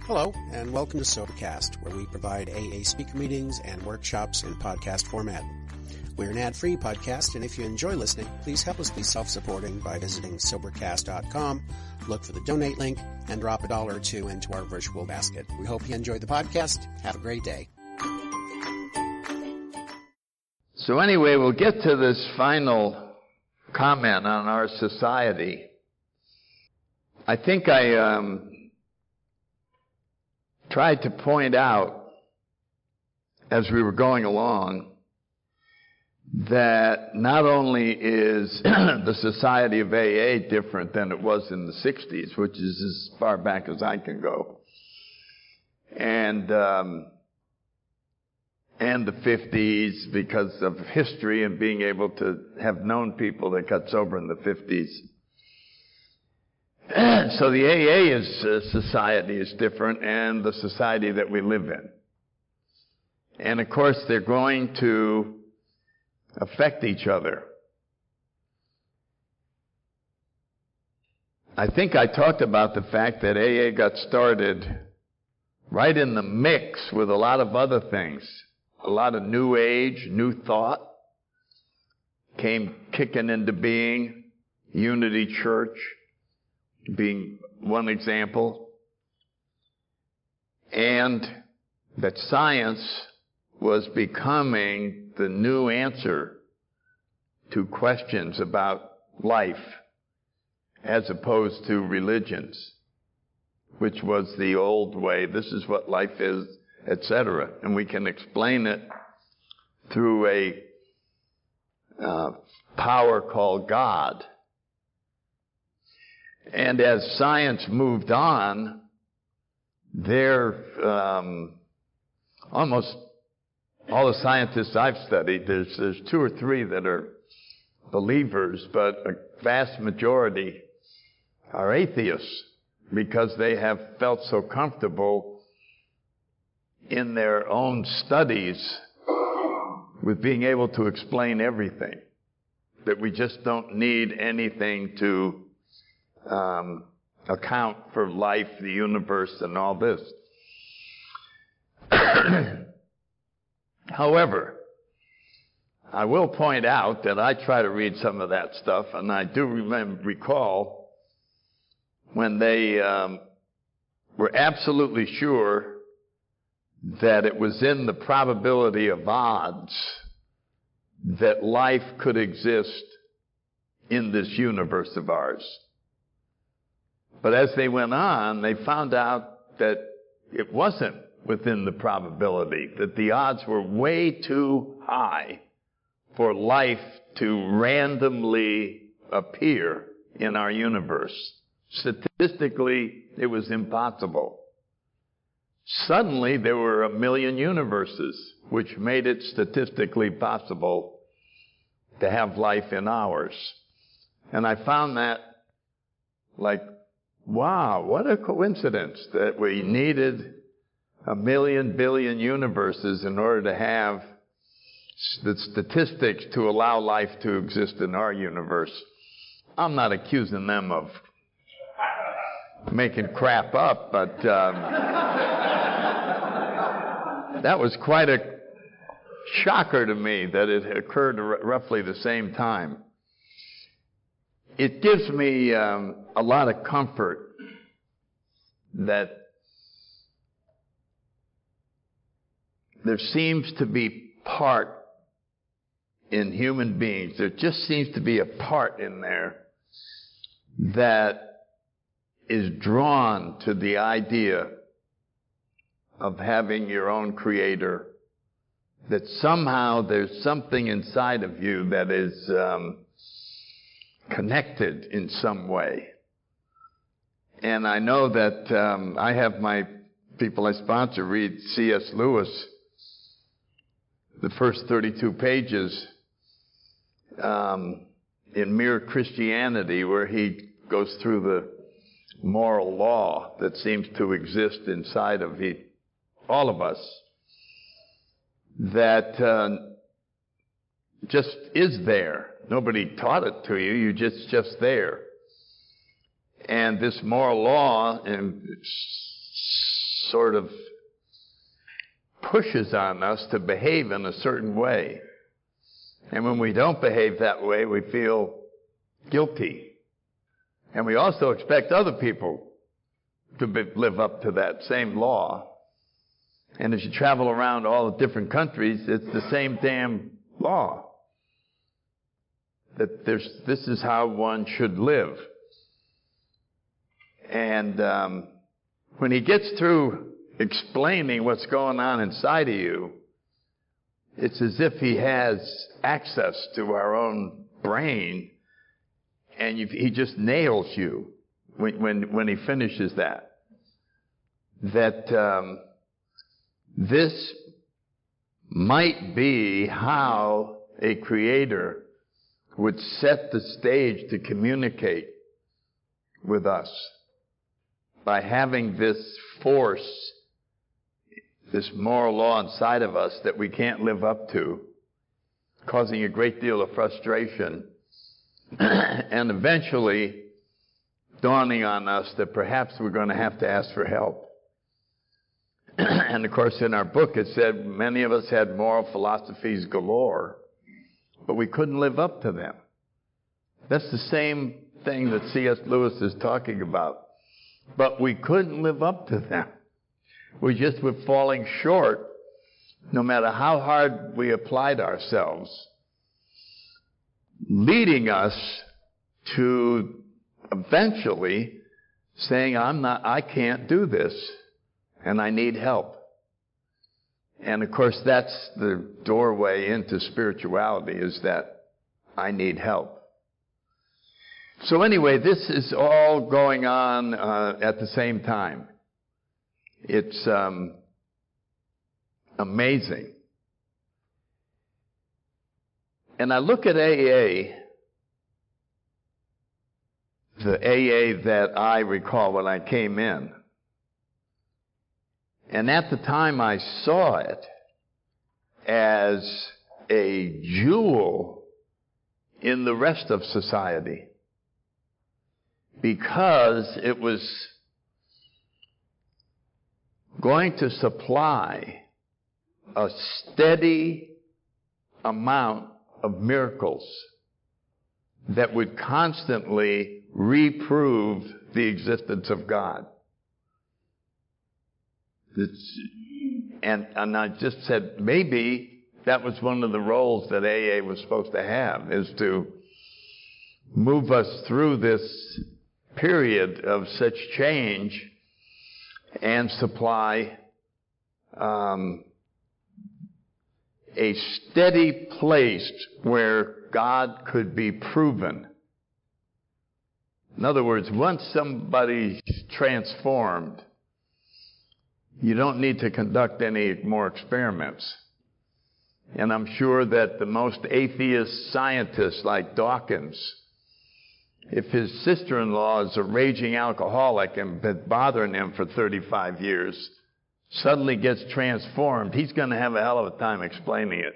Hello, and welcome to Sobercast, where we provide AA speaker meetings and workshops in podcast format. We're an ad-free podcast, and if you enjoy listening, please help us be self-supporting by visiting Sobercast.com, look for the donate link, and drop $1 or $2 into our virtual basket. We hope you enjoyed the podcast. Have a great day. So anyway, we'll get to this final comment on our society. I think I tried to point out as we were going along that not only is the Society of AA different than it was in the 60s, which is as far back as I can go, and the 50s because of history and being able to have known people that got sober in the 50s. So the AA society is different, and the society that we live in. And of course, they're going to affect each other. I think I talked about the fact that AA got started right in the mix with a lot of other things. A lot of new age, new thought came kicking into being. Unity Church being one example. And that science was becoming the new answer to questions about life as opposed to religions, which was the old way. This is what life is, etc. And we can explain it through a power called God. And as science moved on, almost all the scientists I've studied, there's 2 or 3 that are believers, but a vast majority are atheists because they have felt so comfortable in their own studies with being able to explain everything, that we just don't need anything to account for life, the universe, and all this. However, I will point out that I try to read some of that stuff, and I do recall when they were absolutely sure that it was in the probability of odds that life could exist in this universe of ours. But as they went on, they found out that it wasn't within the probability, that the odds were way too high for life to randomly appear in our universe. Statistically, it was impossible. Suddenly, there were 1 million universes, which made it statistically possible to have life in ours. And I found that like, wow, what a coincidence that we needed 1 million billion universes in order to have the statistics to allow life to exist in our universe. I'm not accusing them of making crap up, but that was quite a shocker to me that it occurred roughly the same time. It gives me a lot of comfort that there seems to be part in human beings, there just seems to be a part in there that is drawn to the idea of having your own creator, that somehow there's something inside of you that is connected in some way. And I know that I have my people I sponsor read C.S. Lewis, the first 32 pages in Mere Christianity, where he goes through the moral law that seems to exist inside of all of us, that just is there. Nobody taught it to you. You just there. And this moral law sort of pushes on us to behave in a certain way. And when we don't behave that way, we feel guilty. And we also expect other people to live up to that same law. And as you travel around all the different countries, it's the same damn law. That this is how one should live. And when he gets through explaining what's going on inside of you, it's as if he has access to our own brain, and he just nails you when he finishes that. That this might be how a creator would set the stage to communicate with us, by having this force, this moral law inside of us that we can't live up to, causing a great deal of frustration, and eventually dawning on us that perhaps we're going to have to ask for help. And of course, in our book it said many of us had moral philosophies galore, but we couldn't live up to them. That's the same thing that C.S. Lewis is talking about. But we couldn't live up to them. We just were falling short, no matter how hard we applied ourselves, leading us to eventually saying, I can't do this, and I need help. And of course, that's the doorway into spirituality, is that I need help. So anyway, this is all going on at the same time. It's amazing. And I look at AA, the AA that I recall when I came in. And at the time I saw it as a jewel in the rest of society, because it was going to supply a steady amount of miracles that would constantly reprove the existence of God. And I just said, maybe that was one of the roles that AA was supposed to have, is to move us through this period of such change and supply a steady place where God could be proven. In other words, once somebody's transformed, you don't need to conduct any more experiments. And I'm sure that the most atheist scientists like Dawkins, if his sister-in-law is a raging alcoholic and been bothering him for 35 years, suddenly gets transformed, he's going to have a hell of a time explaining it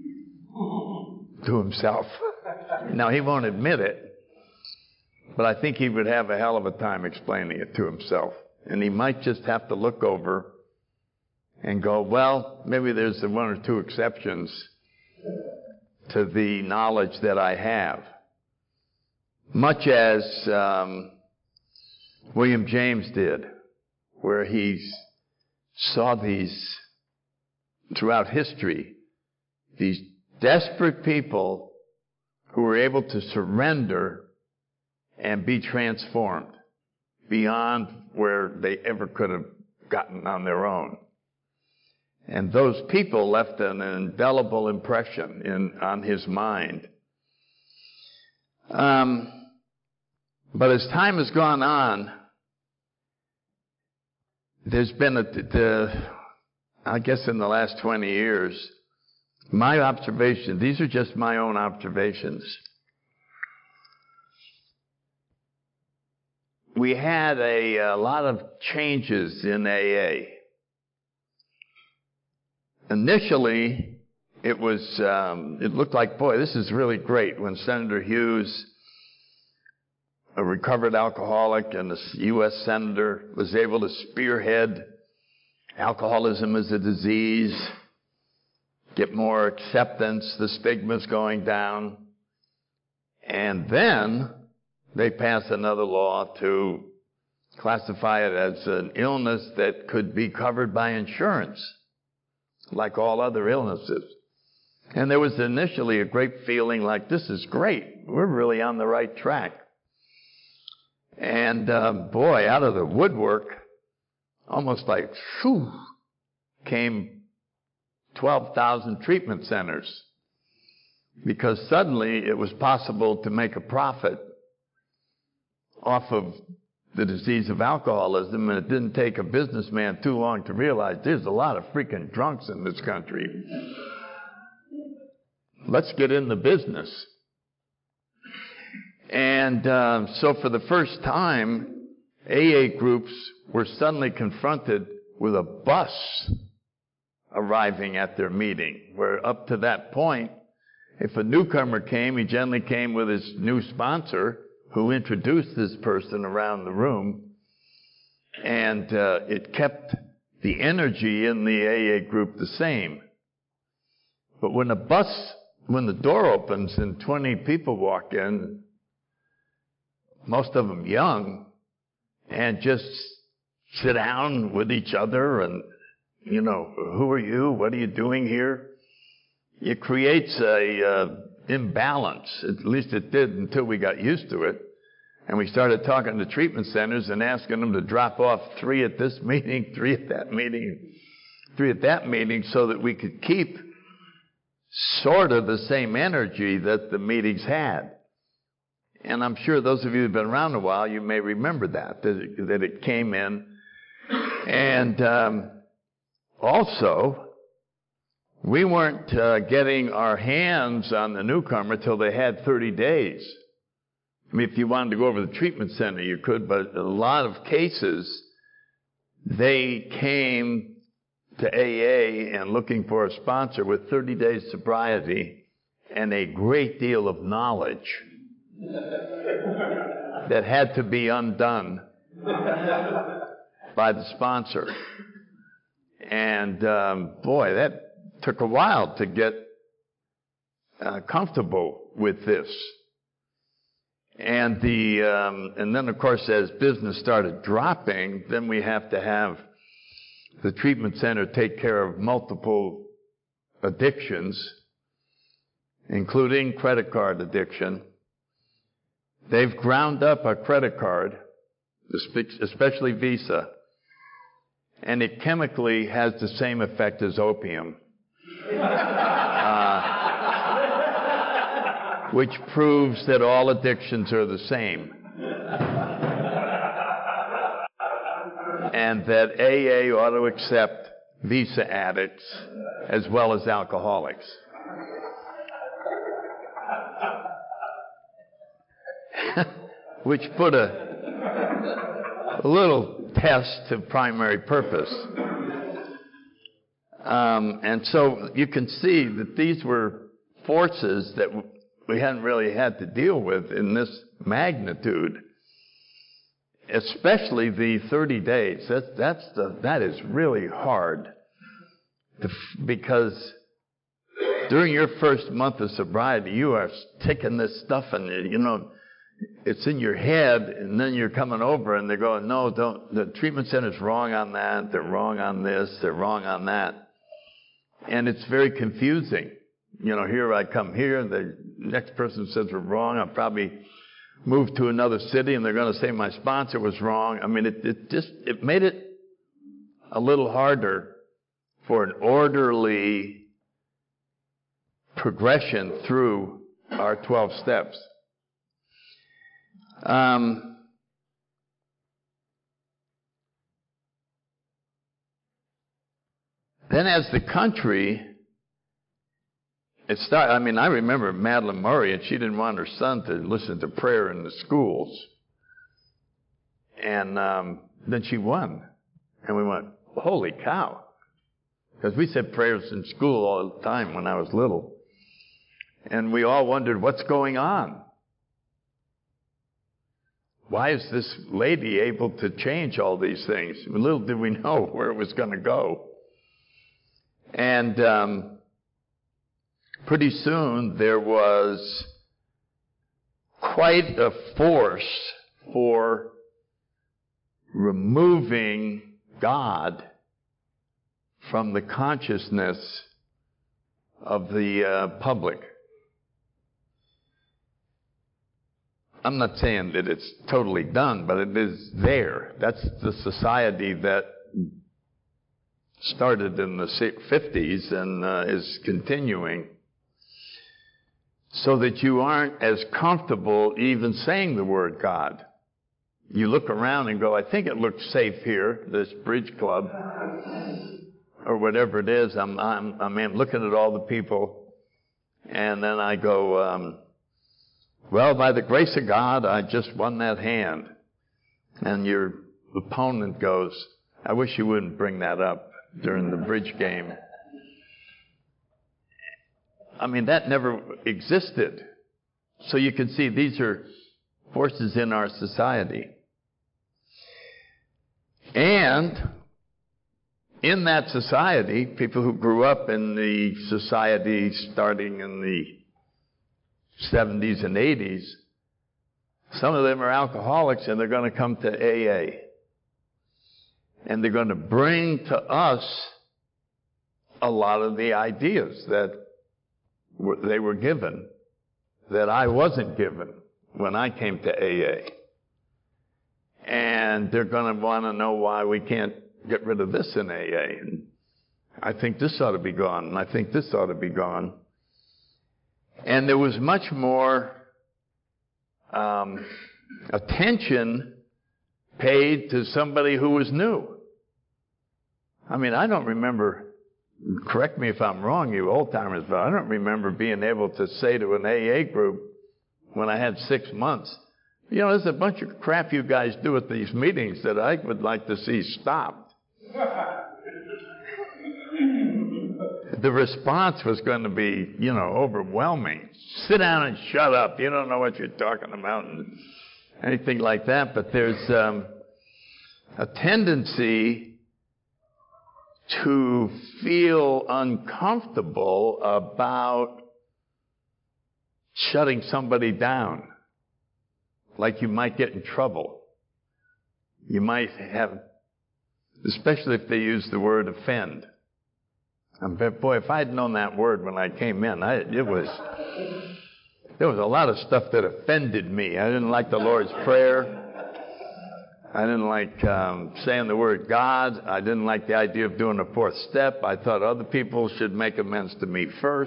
to himself. Now, he won't admit it, but I think he would have a hell of a time explaining it to himself. And he might just have to look over and go, well, maybe there's one or two exceptions to the knowledge that I have. Much as William James did, where he saw these, throughout history, these desperate people who were able to surrender and be transformed beyond where they ever could have gotten on their own. And those people left an indelible impression on his mind. But as time has gone on, there's been I guess in the last 20 years, my observation, these are just my own observations. We had a lot of changes in AA. Initially, it looked like, boy, this is really great, when Senator Hughes, a recovered alcoholic and a U.S. senator, was able to spearhead alcoholism is a disease, get more acceptance, the stigma's going down. And then they passed another law to classify it as an illness that could be covered by insurance, like all other illnesses. And there was initially a great feeling like, this is great. We're really on the right track. And boy, out of the woodwork, almost like, phew, came 12,000 treatment centers. Because suddenly it was possible to make a profit off of the disease of alcoholism, and it didn't take a businessman too long to realize there's a lot of freaking drunks in this country. Let's get in the business. And so for the first time, AA groups were suddenly confronted with a bus arriving at their meeting, where up to that point, if a newcomer came, he generally came with his new sponsor who introduced this person around the room, and it kept the energy in the AA group the same. But when the door opens and 20 people walk in, most of them young, and just sit down with each other and, who are you? What are you doing here? It creates a imbalance. At least it did until we got used to it. And we started talking to treatment centers and asking them to drop off 3 at this meeting, 3 at that meeting, 3 at that meeting, so that we could keep sort of the same energy that the meetings had. And I'm sure those of you who've been around a while, you may remember that it came in. And also, we weren't getting our hands on the newcomer till they had 30 days. I mean, if you wanted to go over to the treatment center, you could, but a lot of cases, they came to AA and looking for a sponsor with 30 days sobriety and a great deal of knowledge that had to be undone by the sponsor. And boy, that took a while to get comfortable with this. And then of course, as business started dropping, then we have to have the treatment center take care of multiple addictions, including credit card addiction. They've ground up a credit card, especially Visa, and it chemically has the same effect as opium. Which proves that all addictions are the same. And that AA ought to accept Visa addicts as well as alcoholics. Which put a little test to primary purpose. And so you can see that these were forces that we hadn't really had to deal with in this magnitude, especially the 30 days. That is really hard, because during your first month of sobriety, you are taking this stuff and it's in your head, and then you're coming over and they're going, no, don't. The treatment center's wrong on that. They're wrong on this. They're wrong on that, and it's very confusing. Here I come here, the next person says we're wrong. I'll probably move to another city and they're going to say my sponsor was wrong. I mean, it made it a little harder for an orderly progression through our 12 steps. Then as the country, I remember Madeline Murray, and she didn't want her son to listen to prayer in the schools. And then she won. And we went, holy cow. Because we said prayers in school all the time when I was little. And we all wondered, what's going on? why is this lady able to change all these things? Little did we know where it was going to go. And pretty soon there was quite a force for removing God from the consciousness of the public. I'm not saying that it's totally done, but it is there. That's the society that started in the 50s and is continuing, so that you aren't as comfortable even saying the word God. You look around and go, I think it looks safe here, this bridge club, or whatever it is. I'm looking at all the people, and then I go, well, by the grace of God, I just won that hand. And your opponent goes, I wish you wouldn't bring that up during the bridge game. I mean, that never existed. So you can see these are forces in our society. And in that society, people who grew up in the society starting in the 70s and 80s, some of them are alcoholics, and they're going to come to AA. And they're going to bring to us a lot of the ideas that they were given that I wasn't given when I came to AA. And they're going to want to know why we can't get rid of this in AA. And I think this ought to be gone, and I think this ought to be gone. And there was much more attention paid to somebody who was new. I mean, I don't remember, correct me if I'm wrong, you old-timers, but I don't remember being able to say to an AA group when I had 6 months, you know, there's a bunch of crap you guys do at these meetings that I would like to see stopped. The response was going to be, you know, overwhelming. Sit down and shut up. You don't know what you're talking about, and anything like that. But there's a tendency to feel uncomfortable about shutting somebody down. Like you might get in trouble. You might have, especially if they use the word offend. Boy, if I had known that word when I came in, there was a lot of stuff that offended me. I didn't like the Lord's Prayer. I didn't like saying the word God. I didn't like the idea of doing a fourth step. I thought other people should make amends to me first.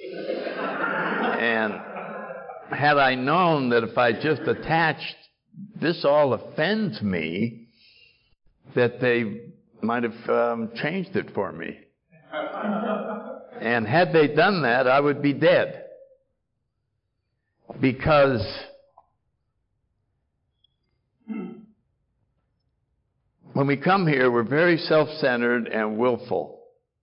And had I known that if I just attached, this all offends me, that they might have changed it for me. And had they done that, I would be dead. Because when we come here, we're very self-centered and willful.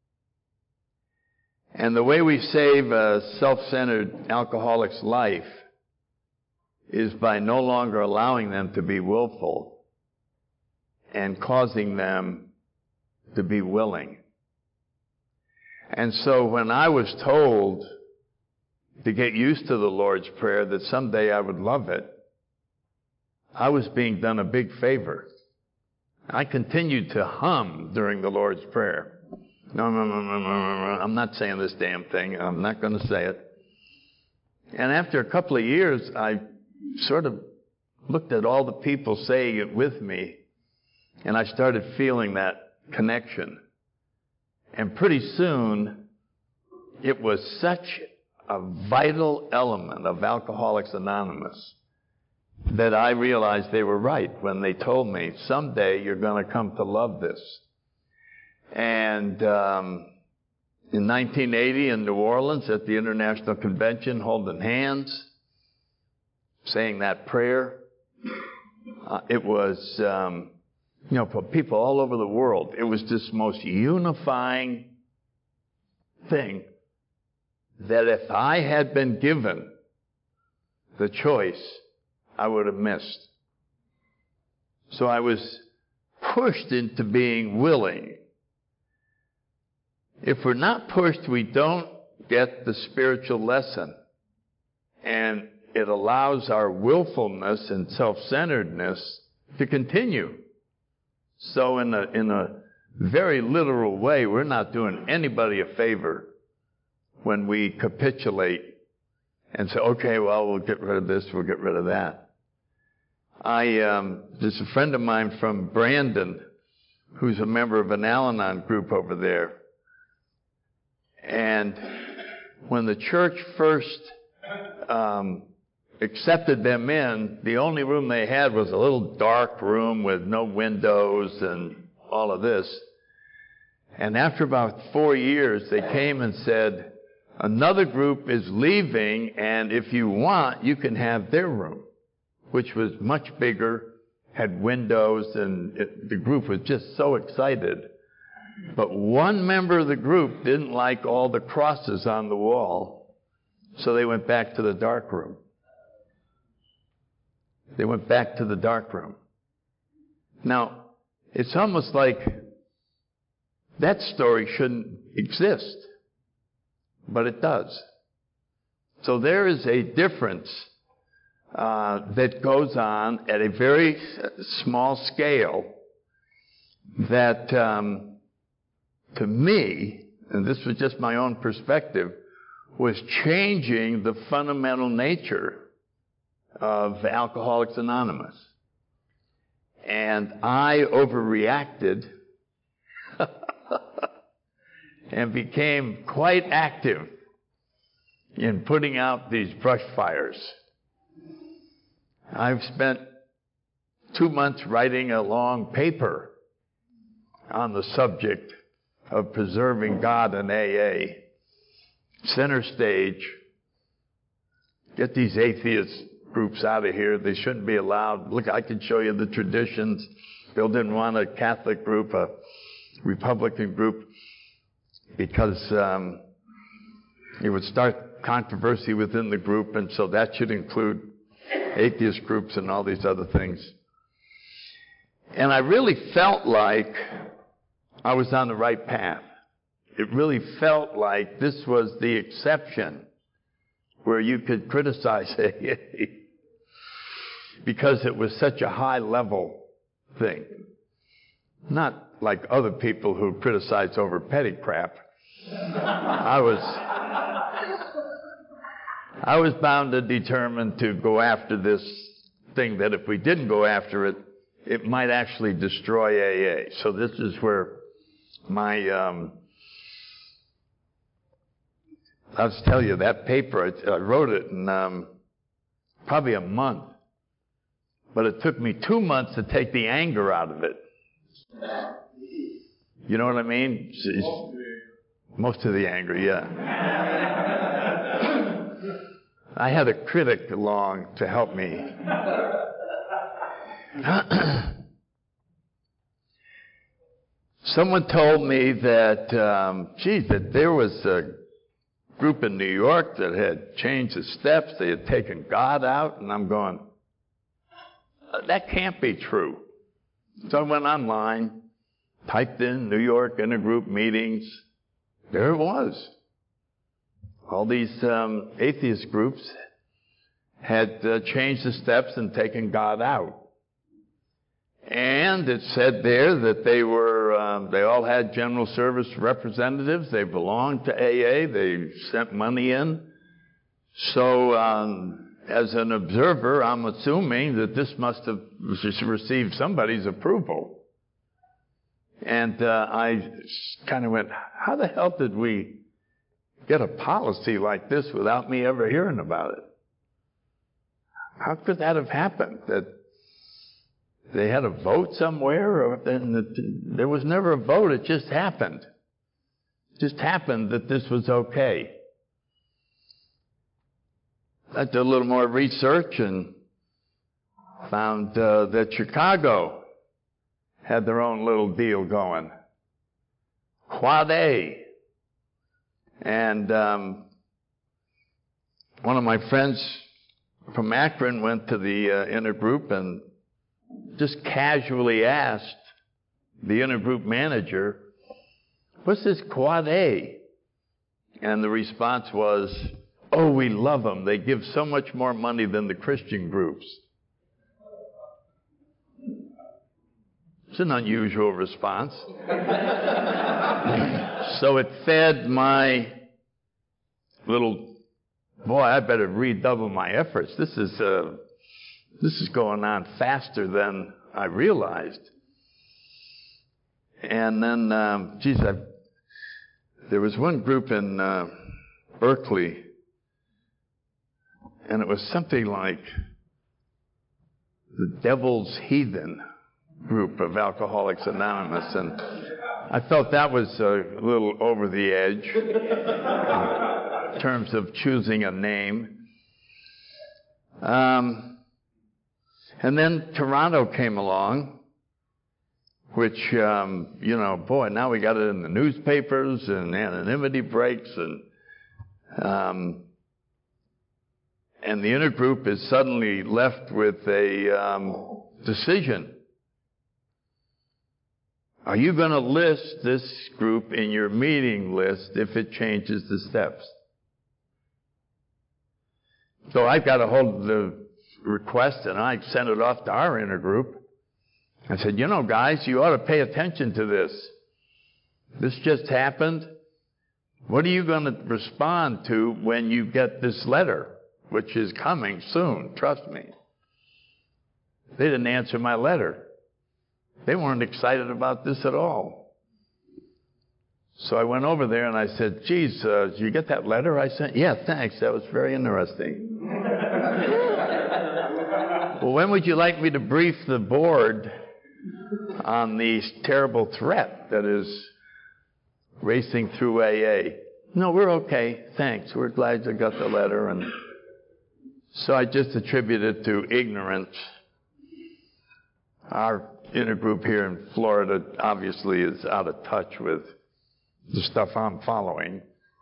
And the way we save a self-centered alcoholic's life is by no longer allowing them to be willful and causing them to be willing. And so when I was told to get used to the Lord's Prayer, that someday I would love it, I was being done a big favor. I continued to hum during the Lord's Prayer. No, I'm not saying this damn thing. I'm not going to say it. And after a couple of years, I sort of looked at all the people saying it with me, and I started feeling that connection. And pretty soon, it was such a vital element of Alcoholics Anonymous that I realized they were right when they told me, someday you're going to come to love this. And in 1980 in New Orleans at the International Convention, holding hands, saying that prayer, it was, for people all over the world, it was this most unifying thing that if I had been given the choice, I would have missed. So I was pushed into being willing. If we're not pushed, we don't get the spiritual lesson. And it allows our willfulness and self-centeredness to continue. So in a very literal way, we're not doing anybody a favor when we capitulate and say, okay, well, we'll get rid of this, we'll get rid of that. There's a friend of mine from Brandon who's a member of an Al-Anon group over there. And when the church first accepted them in, the only room they had was a little dark room with no windows and all of this. And after about 4 years, they came and said, another group is leaving, and if you want, you can have their room, which was much bigger, had windows, and the group was just so excited. But one member of the group didn't like all the crosses on the wall, so they went back to the dark room. They went back to the dark room. Now, it's almost like that story shouldn't exist, but it does. So there is a difference that goes on at a very small scale that, to me, and this was just my own perspective, was changing the fundamental nature of Alcoholics Anonymous. And I overreacted and became quite active in putting out these brush fires. I've spent 2 months writing a long paper on the subject of preserving God in AA. Center stage. Get these atheist groups out of here. They shouldn't be allowed. Look, I can show you the traditions. Bill didn't want a Catholic group, a Republican group, because it would start controversy within the group, and so that should include atheist groups and all these other things. And I really felt like I was on the right path. It really felt like this was the exception where you could criticize AA because it was such a high-level thing. Not like other people who criticize over petty crap. I was bound and determined to go after this thing that if we didn't go after it, it might actually destroy AA. So this is where my, I'll just tell you, that paper, I wrote it in probably a month. But it took me 2 months to take the anger out of it. You know what I mean? Most of the anger, yeah. I had a critic along to help me. Someone told me that, that there was a group in New York that had changed the steps. They had taken God out, and I'm going, that can't be true. So I went online, typed in New York intergroup meetings. There it was. All these atheist groups had changed the steps and taken God out. And it said there that they were, they all had general service representatives. They belonged to AA. They sent money in. So, as an observer, I'm assuming that this must have received somebody's approval. And I kind of went, how the hell did we get a policy like this without me ever hearing about it? How could that have happened? That they had a vote somewhere? Or there was never a vote. It just happened. It just happened that this was okay. I did a little more research and found that Chicago had their own little deal going. Quad A. And one of my friends from Akron went to the intergroup and just casually asked the intergroup manager, "What's this Quad A?" And the response was, "Oh, we love them. They give so much more money than the Christian groups." It's an unusual response. So it fed my little, boy, I better redouble my efforts. This is going on faster than I realized. And then, there was one group in Berkeley, and it was something like the Devil's Heathen group of Alcoholics Anonymous, and I felt that was a little over the edge in terms of choosing a name. And then Toronto came along, which, boy, now we got it in the newspapers and anonymity breaks, and the intergroup is suddenly left with a decision. Are you going to list this group in your meeting list if it changes the steps? So I got a hold of the request, and I sent it off to our intergroup. I said, guys, you ought to pay attention to this. This just happened. What are you going to respond to when you get this letter, which is coming soon? Trust me. They didn't answer my letter. They weren't excited about this at all. So I went over there and I said, "Geez, did you get that letter I sent?" "Yeah, thanks. That was very interesting." "Well, when would you like me to brief the board on the terrible threat that is racing through AA?" "No, we're okay. Thanks. We're glad you got the letter." And so I just attribute it to ignorance. Our intergroup here in Florida obviously is out of touch with the stuff I'm following.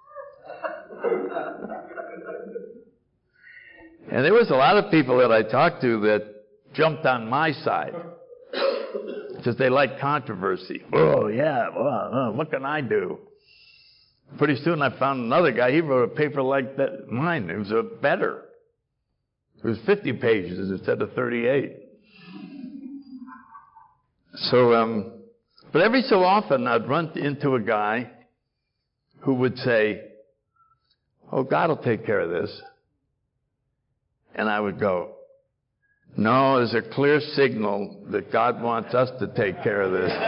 And there was a lot of people that I talked to that jumped on my side because they like controversy. "Oh, yeah, well, what can I do?" Pretty soon I found another guy. He wrote a paper like that, mine. It was better. It was 50 pages instead of 38. So, but every so often I'd run into a guy who would say, "Oh, God will take care of this." And I would go, "No, there's a clear signal that God wants us to take care of this."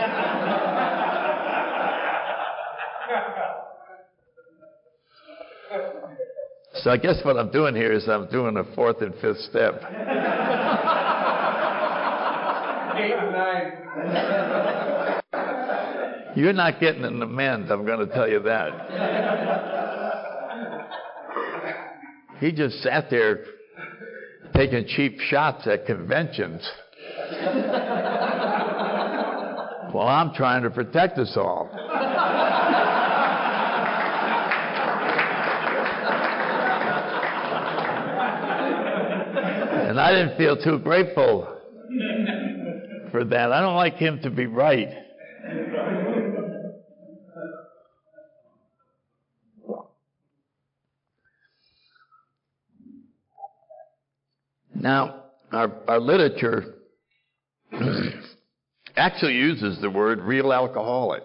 So I guess what I'm doing here is I'm doing a fourth and fifth step. 8 and 9. You're not getting an amend, I'm going to tell you that. He just sat there taking cheap shots at conventions while I'm trying to protect us all. And I didn't feel too grateful for that. I don't like him to be right. Now, our literature actually uses the word real alcoholic.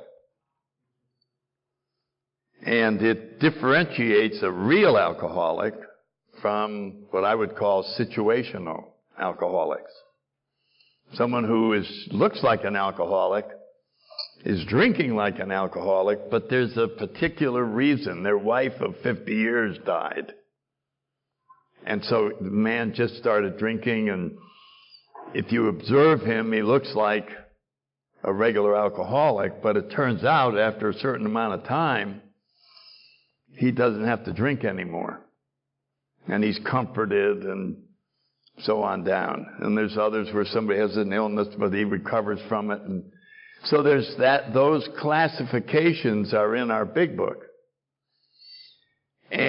And it differentiates a real alcoholic from what I would call situational alcoholics. Someone who looks like an alcoholic, is drinking like an alcoholic, but there's a particular reason. Their wife of 50 years died. And so the man just started drinking, and if you observe him, he looks like a regular alcoholic, but it turns out after a certain amount of time, he doesn't have to drink anymore. And he's comforted and so on down. And there's others where somebody has an illness, but he recovers from it. And so there's that. Those classifications are in our big book.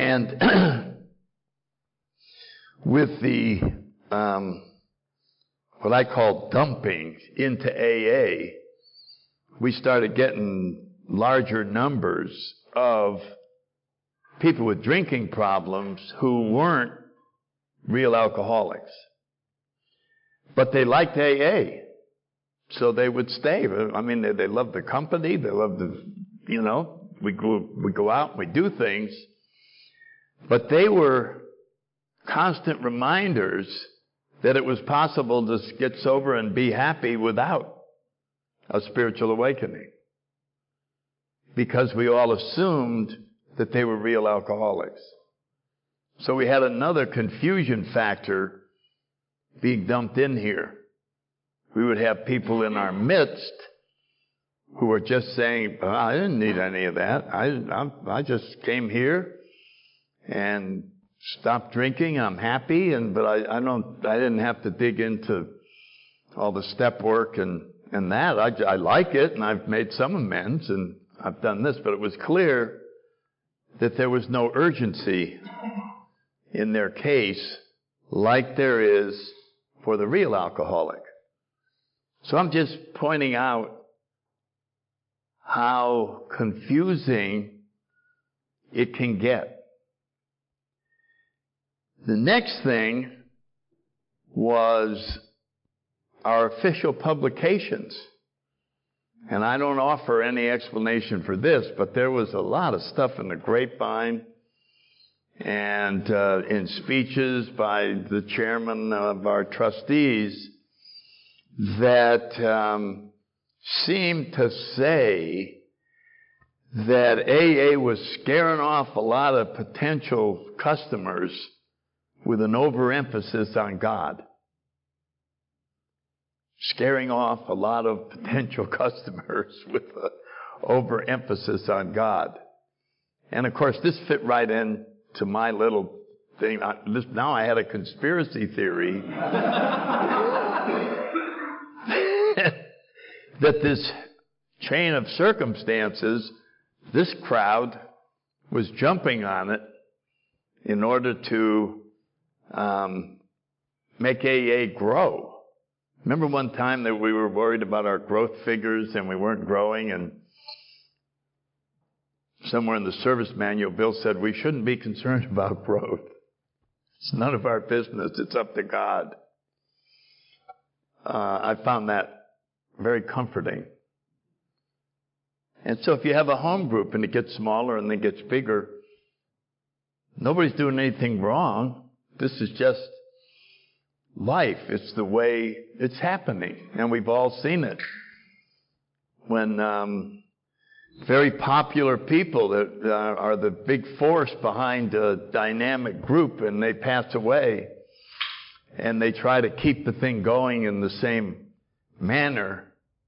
And with the what I call dumping into AA, we started getting larger numbers of people with drinking problems who weren't real alcoholics. But they liked AA, so they would stay. I mean, they loved the company, they loved the, we go out and we do things. But they were constant reminders that it was possible to get sober and be happy without a spiritual awakening. Because we all assumed that they were real alcoholics. So we had another confusion factor being dumped in here. We would have people in our midst who were just saying, I didn't need any of that. I just came here and stopped drinking. I'm happy, but I didn't have to dig into all the step work and that. I like it, and I've made some amends, and I've done this. But it was clear that there was no urgency in their case like there is for the real alcoholic. So I'm just pointing out how confusing it can get. The next thing was our official publications. And I don't offer any explanation for this, but there was a lot of stuff in the grapevine and in speeches by the chairman of our trustees that seemed to say that AA was scaring off a lot of potential customers with an overemphasis on God. Scaring off a lot of potential customers with an overemphasis on God. And of course, this fit right into my little thing. Now I had a conspiracy theory that this chain of circumstances, this crowd was jumping on it in order to make AA grow. Remember one time that we were worried about our growth figures and we weren't growing, and somewhere in the service manual, Bill said we shouldn't be concerned about growth. It's none of our business. It's up to God. I found that very comforting. And so if you have a home group and it gets smaller and it gets bigger, nobody's doing anything wrong. This is just life. It's the way it's happening. And we've all seen it. When very popular people that are the big force behind a dynamic group and they pass away and they try to keep the thing going in the same manner,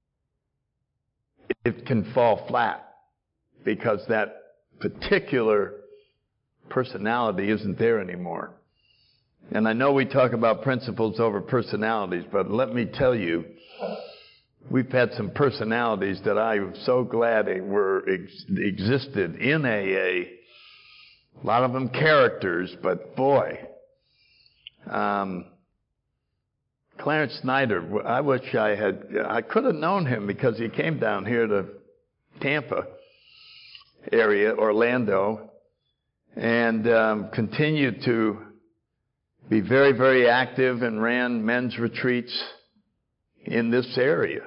it can fall flat because that particular personality isn't there anymore. And I know we talk about principles over personalities, but let me tell you, we've had some personalities that I'm so glad existed in AA. A lot of them characters, but boy, Clarence Snyder, I wish I could have known him because he came down here to Tampa area, Orlando, and continued to be very, very active and ran men's retreats in this area.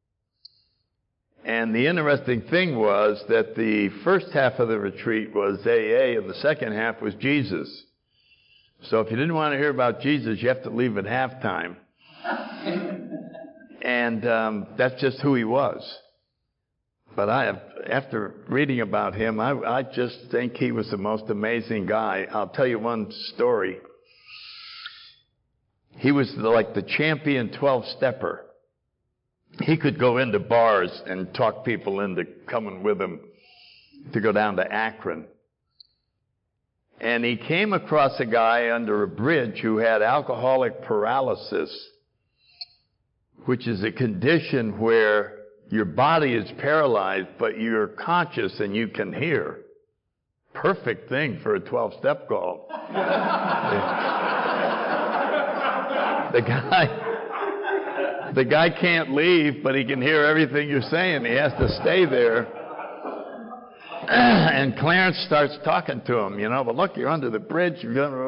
And the interesting thing was that the first half of the retreat was AA and the second half was Jesus. So if you didn't want to hear about Jesus, you have to leave at halftime. And that's just who he was. But after reading about him, I just think he was the most amazing guy. I'll tell you one story. He was like the champion 12-stepper. He could go into bars and talk people into coming with him to go down to Akron. And he came across a guy under a bridge who had alcoholic paralysis, which is a condition where your body is paralyzed, but you're conscious and you can hear. Perfect thing for a 12-step call. The the guy can't leave, but he can hear everything you're saying. He has to stay there. And Clarence starts talking to him, but look, you're under the bridge.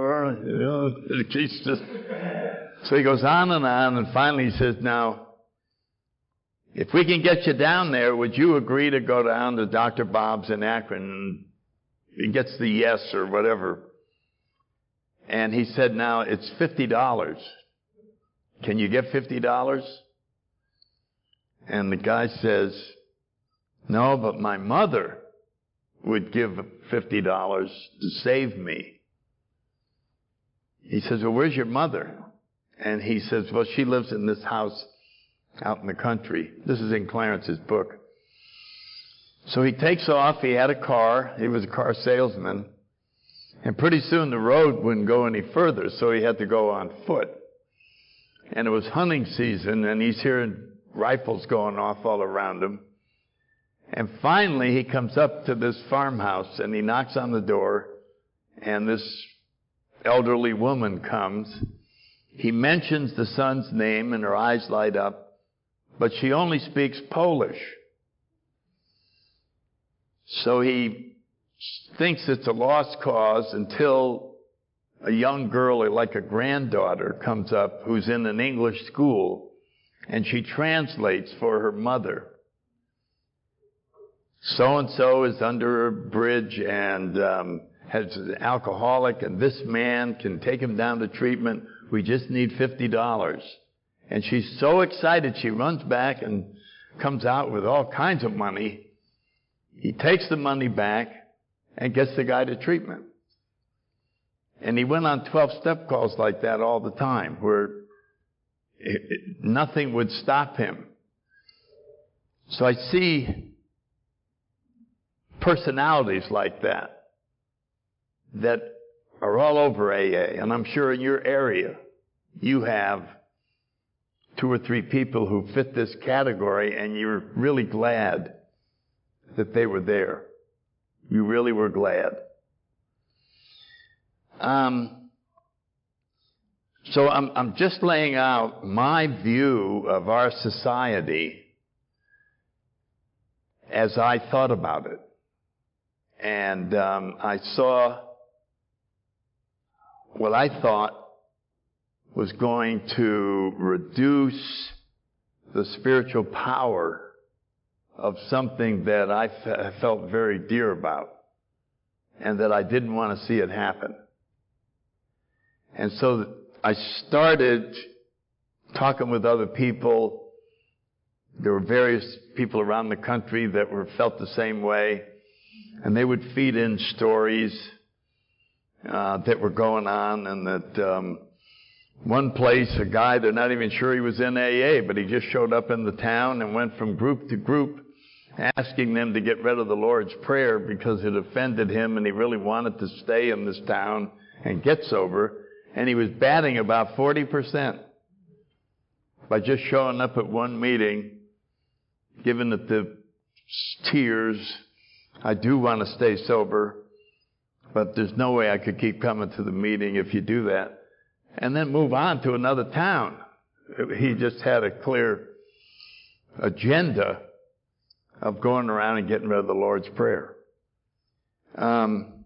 He's just... So he goes on, and finally he says, now, if we can get you down there, would you agree to go down to Dr. Bob's in Akron? And he gets the yes or whatever. And he said, now, it's $50. Can you get $50? And the guy says, no, but my mother would give $50 to save me. He says, well, where's your mother? And he says, well, she lives in this house out in the country. This is in Clarence's book. So he takes off. He had a car. He was a car salesman. And pretty soon the road wouldn't go any further, so he had to go on foot. And it was hunting season, and he's hearing rifles going off all around him. And finally he comes up to this farmhouse, and he knocks on the door, and this elderly woman comes. He mentions the son's name, and her eyes light up, but she only speaks Polish. So he thinks it's a lost cause until a young girl, or like a granddaughter, comes up who's in an English school, and she translates for her mother. So-and-so is under a bridge and has an alcoholic, and this man can take him down to treatment. We just need $50. And she's so excited, she runs back and comes out with all kinds of money. He takes the money back and gets the guy to treatment. And he went on 12-step calls like that all the time, where nothing would stop him. So I see personalities like that are all over AA. And I'm sure in your area you have 2 or 3 people who fit this category, and you're really glad that they were there. You really were glad. So I'm just laying out my view of our society as I thought about it. And I saw what I thought was going to reduce the spiritual power of something that I felt very dear about, and that I didn't want to see it happen. And so I started talking with other people. There were various people around the country that felt the same way, and they would feed in stories that were going on, and that one place, a guy, they're not even sure he was in AA, but he just showed up in the town and went from group to group asking them to get rid of the Lord's Prayer because it offended him, and he really wanted to stay in this town and get sober. And he was batting about 40% by just showing up at one meeting, giving it the tears. I do want to stay sober, but there's no way I could keep coming to the meeting if you do that. And then move on to another town. He just had a clear agenda of going around and getting rid of the Lord's Prayer. And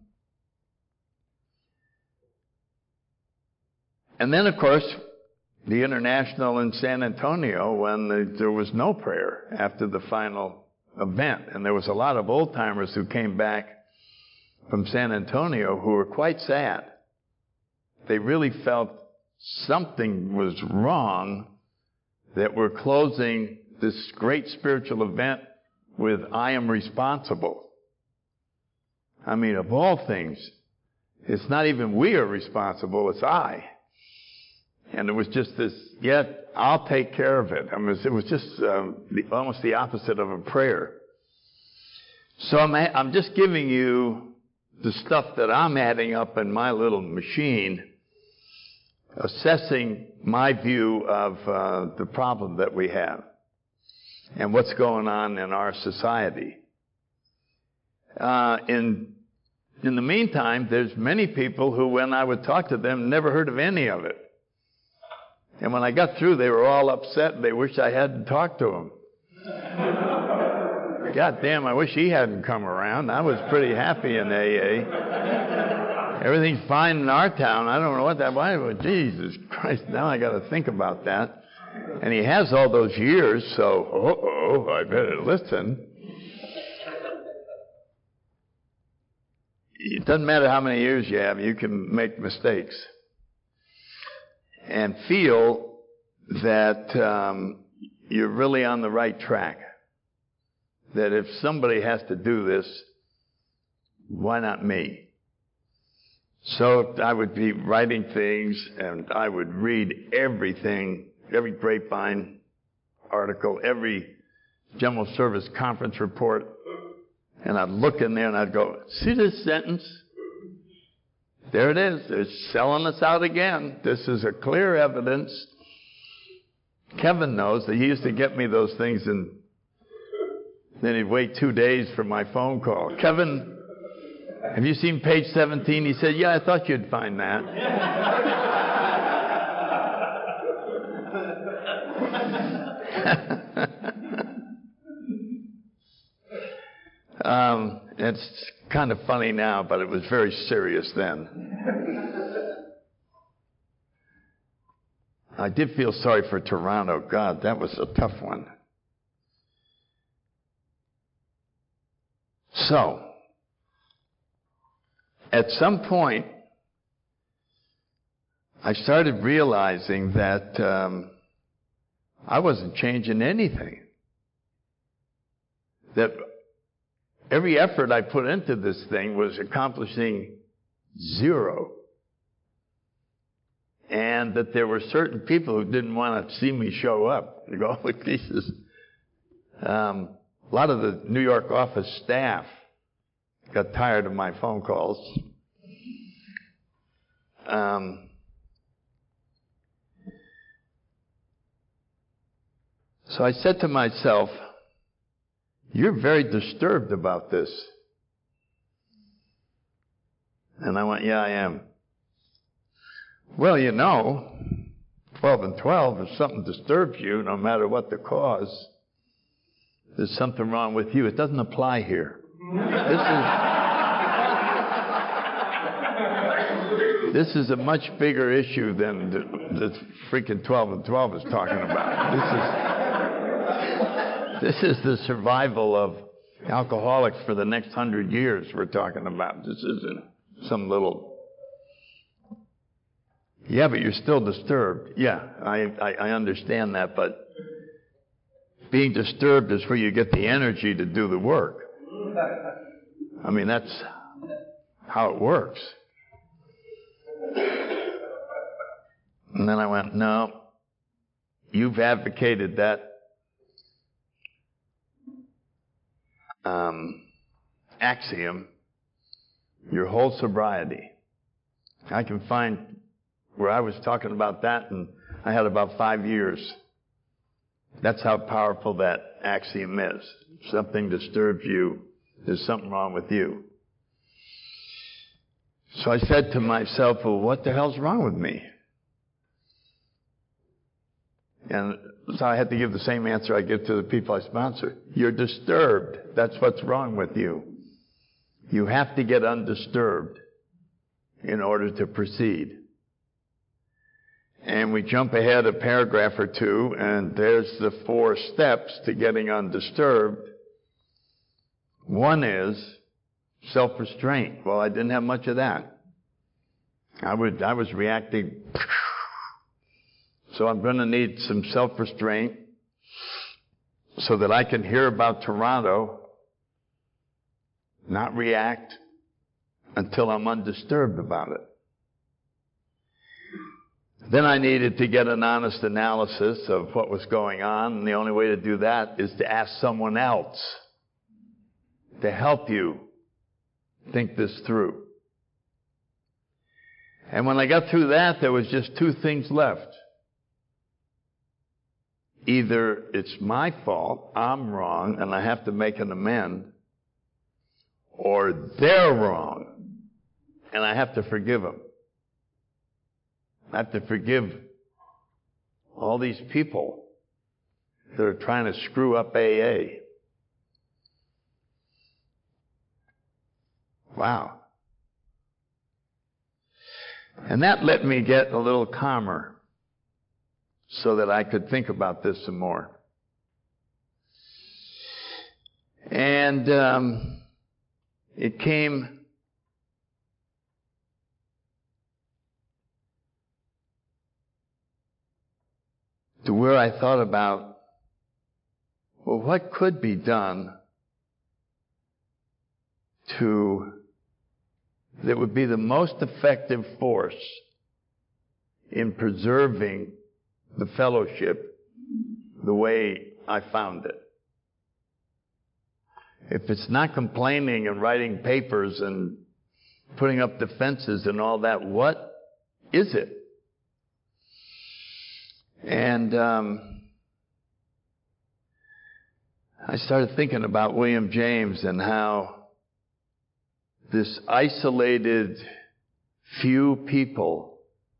then, of course, the International in San Antonio, when there was no prayer after the final event. And there was a lot of old-timers who came back from San Antonio who were quite sad. They really felt something was wrong, that we're closing this great spiritual event with "I am responsible." I mean, of all things, it's not even we are responsible, it's I. And it was just this, I'll take care of it. I mean, it was just almost the opposite of a prayer. So I'm just giving you the stuff that I'm adding up in my little machine, assessing my view of the problem that we have and what's going on in our society. In the meantime, there's many people who, when I would talk to them, never heard of any of it. And when I got through, they were all upset and they wished I hadn't talked to them. God damn, I wish he hadn't come around. I was pretty happy in AA. Everything's fine in our town. I don't know what that was. Jesus Christ, now I got to think about that. And he has all those years, so, I better listen. It doesn't matter how many years you have, you can make mistakes. And feel that you're really on the right track. That if somebody has to do this, why not me? So I would be writing things, and I would read everything, every grapevine article, every General Service Conference report, and I'd look in there and I'd go, see this sentence? There it is. They're selling us out again. This is a clear evidence. Kevin knows that he used to get me those things, and then he'd wait 2 days for my phone call. Kevin, have you seen page 17? He said, yeah, I thought you'd find that. It's kind of funny now, but it was very serious then. I did feel sorry for Toronto. God, that was a tough one. So, at some point, I started realizing that I wasn't changing anything. That every effort I put into this thing was accomplishing zero. And that there were certain people who didn't want to see me show up. They go, oh, Jesus. A lot of the New York office staff got tired of my phone calls. So I said to myself, you're very disturbed about this. And I went, yeah, I am. Well, 12 and 12, if something disturbs you, no matter what the cause, there's something wrong with you. It doesn't apply here. This is a much bigger issue than the freaking 12 and 12 is talking about. This is the survival of alcoholics for the next 100 years we're talking about. This isn't some little... Yeah, but you're still disturbed. Yeah, I understand that, but being disturbed is where you get the energy to do the work. I mean, that's how it works. And then I went, no, you've advocated that axiom your whole sobriety. I can find where I was talking about that, and I had about 5 years. That's how powerful that axiom is. If something disturbs you, there's something wrong with you. So I said to myself, well, what the hell's wrong with me? And so I had to give the same answer I give to the people I sponsor. You're disturbed. That's what's wrong with you. You have to get undisturbed in order to proceed. And we jump ahead a paragraph or two, and there's the 4 steps to getting undisturbed. One is self-restraint. Well, I didn't have much of that. I was reacting. So I'm going to need some self-restraint so that I can hear about Toronto, not react until I'm undisturbed about it. Then I needed to get an honest analysis of what was going on, and the only way to do that is to ask someone else to help you think this through. And when I got through that, there was just 2 things left. Either it's my fault, I'm wrong, and I have to make an amend, or they're wrong, and I have to forgive them. I have to forgive all these people that are trying to screw up AA. Wow. And that let me get a little calmer so that I could think about this some more. And it came to where I thought about, well, what could be done that would be the most effective force in preserving the fellowship the way I found it. If it's not complaining and writing papers and putting up defenses and all that, what is it? And I started thinking about William James and how this isolated few people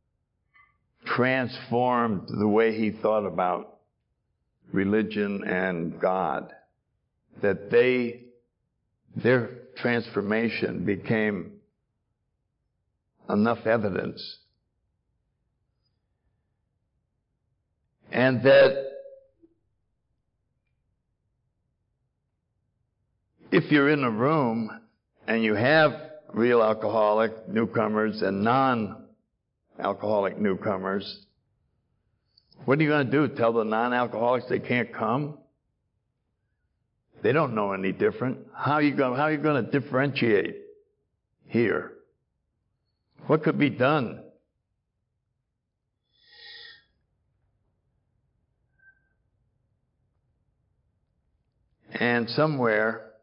transformed the way he thought about religion and God. That their transformation became enough evidence. And that if you're in a room and you have real alcoholic newcomers and non-alcoholic newcomers, what are you going to do? Tell the non-alcoholics they can't come? They don't know any different. How are you going to differentiate here? What could be done? And somewhere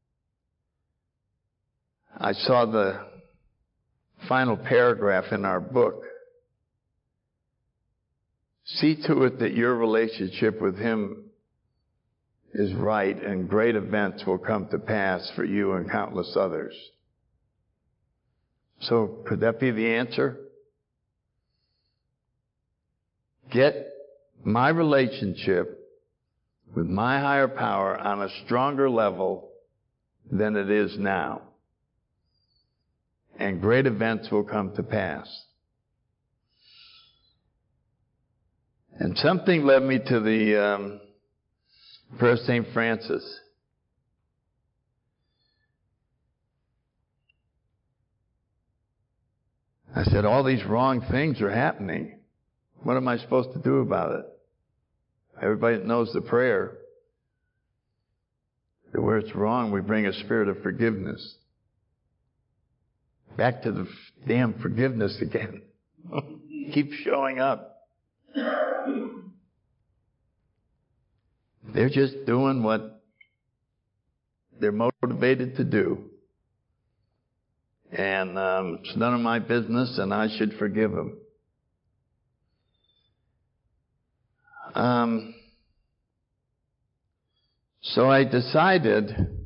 I saw the final paragraph in our book. See to it that your relationship with Him is right, and great events will come to pass for you and countless others. So, could that be the answer? Get my relationship with my higher power on a stronger level than it is now, and great events will come to pass. And something led me to the prayer of St. Francis. I said, all these wrong things are happening. What am I supposed to do about it? Everybody knows the prayer, that where it's wrong, we bring a spirit of forgiveness. Back to the damn forgiveness again. Keep showing up. They're just doing what they're motivated to do. And it's none of my business, and I should forgive them. So I decided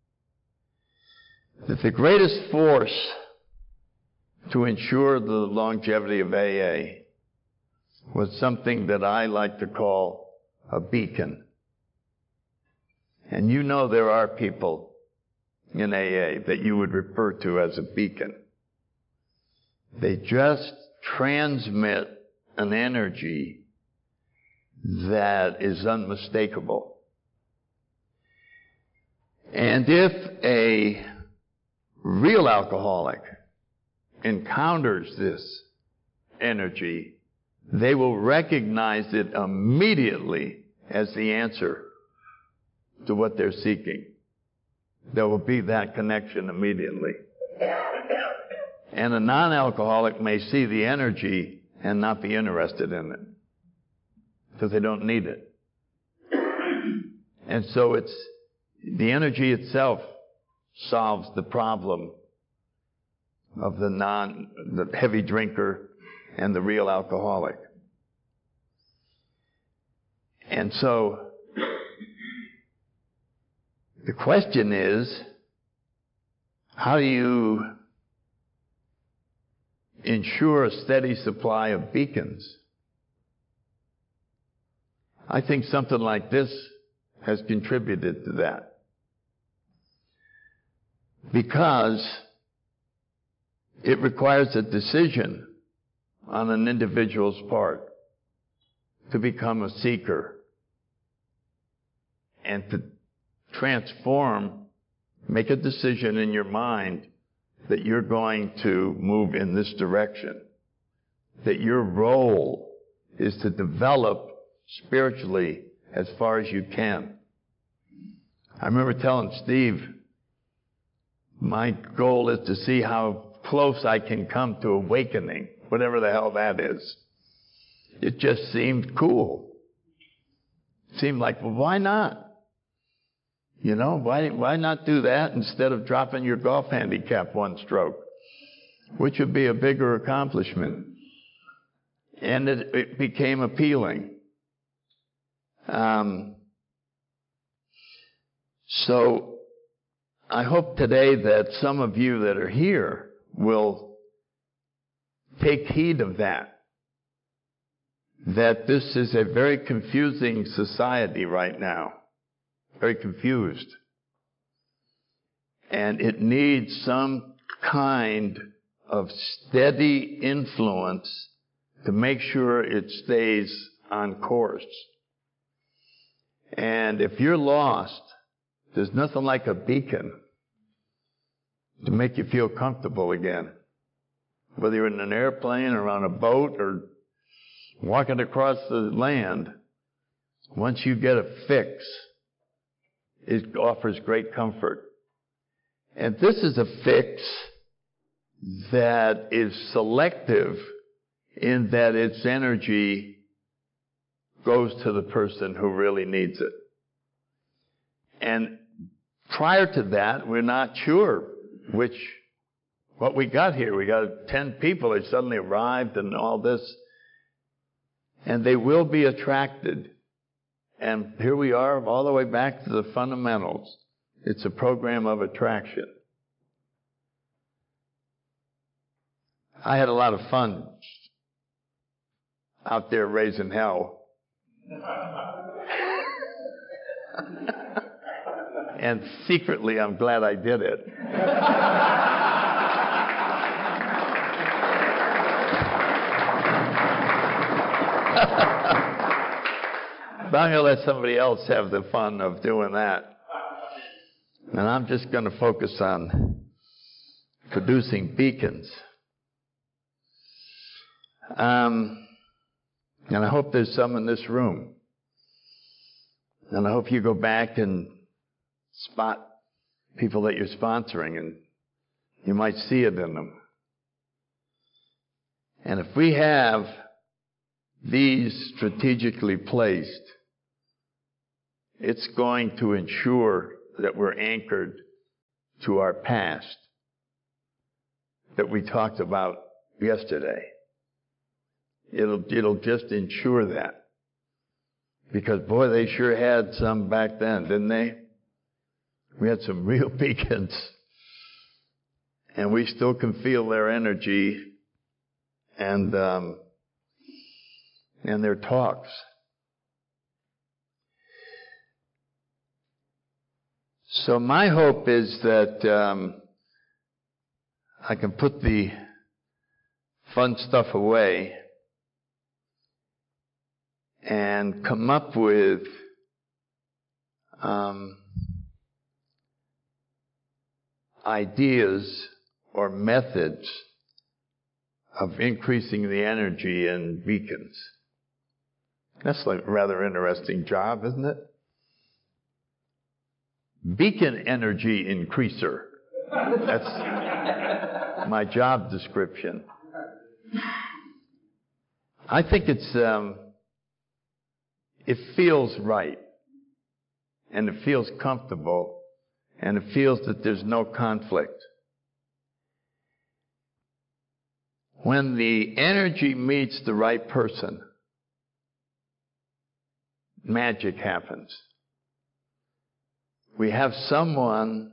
that the greatest force to ensure the longevity of AA was something that I like to call a beacon. And you know there are people in AA that you would refer to as a beacon. They just transmit an energy that is unmistakable. And if a real alcoholic encounters this energy, they will recognize it immediately as the answer to what they're seeking. There will be that connection immediately. And a non-alcoholic may see the energy and not be interested in it because they don't need it. And so it's the energy itself solves the problem of the heavy drinker and the real alcoholic. And so the question is, how do you ensure a steady supply of beacons? I think something like this has contributed to that. Because it requires a decision on an individual's part to become a seeker and to transform, make a decision in your mind that you're going to move in this direction, that your role is to develop spiritually as far as you can. I remember telling Steve, my goal is to see how close I can come to awakening, whatever the hell that is. It just seemed cool. It seemed like, well, why not? You know, why not do that instead of dropping your golf handicap one stroke, which would be a bigger accomplishment. And it became appealing. So I hope today that some of you that are here will take heed of that this is a very confusing society right now, very confused. And it needs some kind of steady influence to make sure it stays on course. And if you're lost, there's nothing like a beacon to make you feel comfortable again. Whether you're in an airplane or on a boat or walking across the land, once you get a fix, it offers great comfort. And this is a fix that is selective in that its energy goes to the person who really needs it. And prior to that, we're not sure what we got here. We got 10 people that suddenly arrived and all this. And they will be attracted. And here we are all the way back to the fundamentals. It's a program of attraction. I had a lot of fun out there raising hell. And secretly, I'm glad I did it. But I'm going to let somebody else have the fun of doing that. And I'm just going to focus on producing beacons. And I hope there's some in this room. And I hope you go back and spot people that you're sponsoring, and you might see it in them. And if we have these strategically placed, it's going to ensure that we're anchored to our past that we talked about yesterday. It'll just ensure that. Because, boy, they sure had some back then, didn't they? We had some real beacons. And we still can feel their energy and their talks. So my hope is that I can put the fun stuff away and come up with ideas or methods of increasing the energy in beacons. That's like a rather interesting job, isn't it? Beacon energy increaser. That's my job description. I think it feels right, and it feels comfortable, and it feels that there's no conflict. When the energy meets the right person, magic happens. We have someone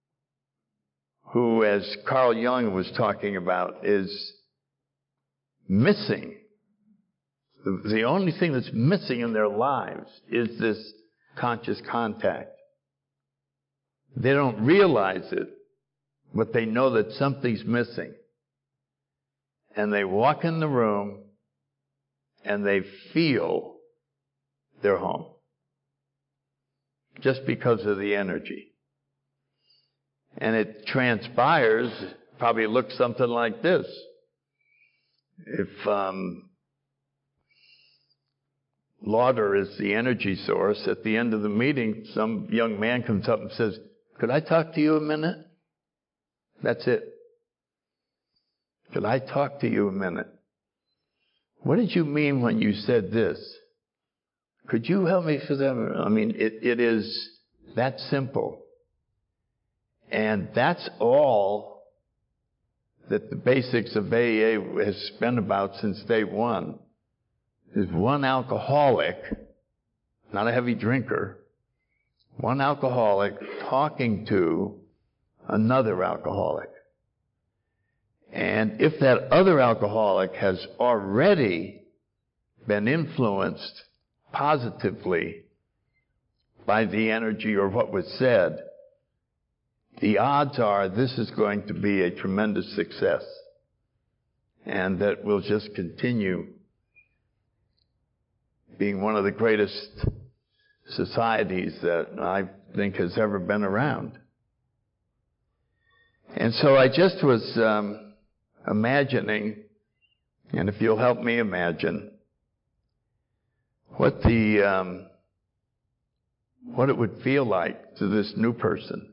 who, as Carl Jung was talking about, is missing The only thing that's missing in their lives is this conscious contact. They don't realize it, but they know that something's missing. And they walk in the room and they feel they're home. Just because of the energy. And it transpires, probably looks something like this. If Lauder is the energy source, at the end of the meeting, some young man comes up and says, "Could I talk to you a minute?" That's it. "Could I talk to you a minute? What did you mean when you said this? Could you help me for that?" I mean, it is that simple. And that's all that the basics of AA has been about since day one. Is one alcoholic, not a heavy drinker, one alcoholic talking to another alcoholic. And if that other alcoholic has already been influenced positively by the energy or what was said, the odds are this is going to be a tremendous success. And that will just continue being one of the greatest societies that I think has ever been around. And so I just was imagining, and if you'll help me imagine, what it would feel like to this new person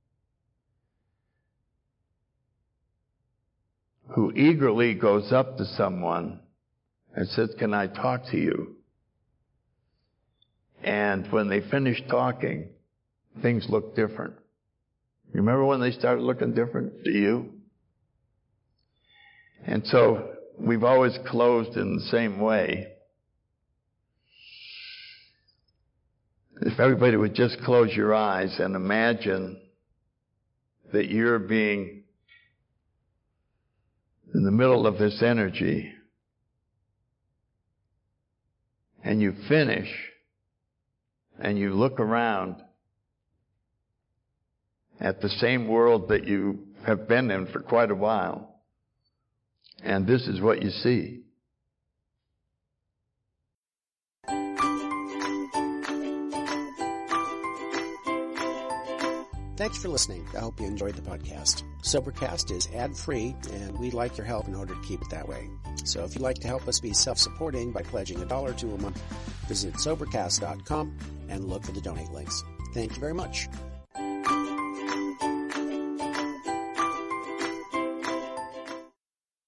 who eagerly goes up to someone and says, "Can I talk to you?" And when they finish talking, things look different. You remember when they started looking different to you? And so we've always closed in the same way. If everybody would just close your eyes and imagine that you're being in the middle of this energy, and you finish, and you look around at the same world that you have been in for quite a while, and this is what you see. Thanks for listening. I hope you enjoyed the podcast. Sobercast is ad-free, and we'd like your help in order to keep it that way. So if you'd like to help us be self-supporting by pledging $1 or $2 a month, visit Sobercast.com and look for the donate links. Thank you very much.